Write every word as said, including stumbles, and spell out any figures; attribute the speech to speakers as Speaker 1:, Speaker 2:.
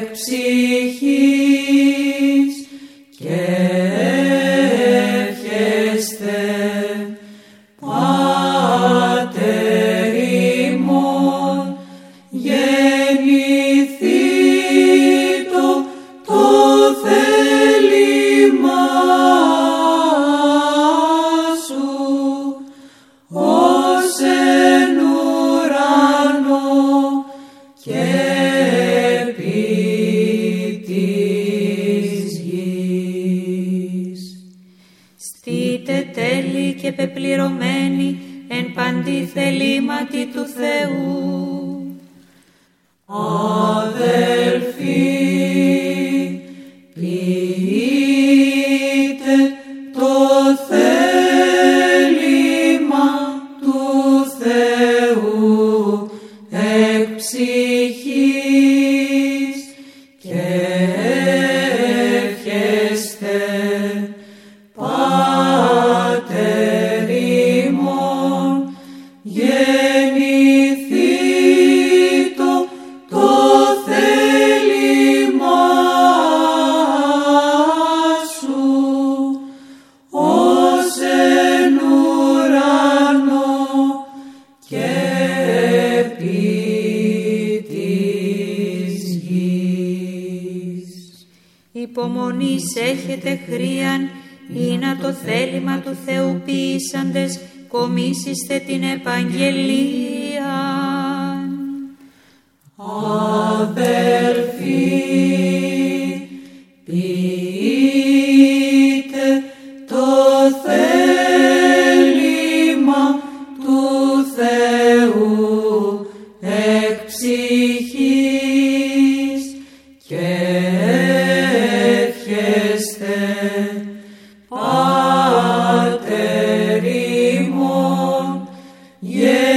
Speaker 1: ψυχής και εύχεστε, Πάτερ ημών, γεννηθήτω το θέλημά σου, ως εν ουρανό και επί της γης.
Speaker 2: Στείτε τέλη και πεπληρωμένοι εν παντή θελήματι του Θεού.
Speaker 1: Αδελφοί, ποιείτε το θέλημα του Θεού εκ ψυχής και εύχεστε, Πάτερ ημών, γεννηθήτω το θέλημά σου, ως εν ουρανό και επί της γης.
Speaker 2: Υπομονής έχετε χρίαν, ή να το θέλημα του Θεού ποιήσαντες κομίσιστε την επαγγελία.
Speaker 1: Αδελφοί, ποιείτε το θέλημα του Θεού εκ ψυχής και εύχεστε, Πάτερ ημών,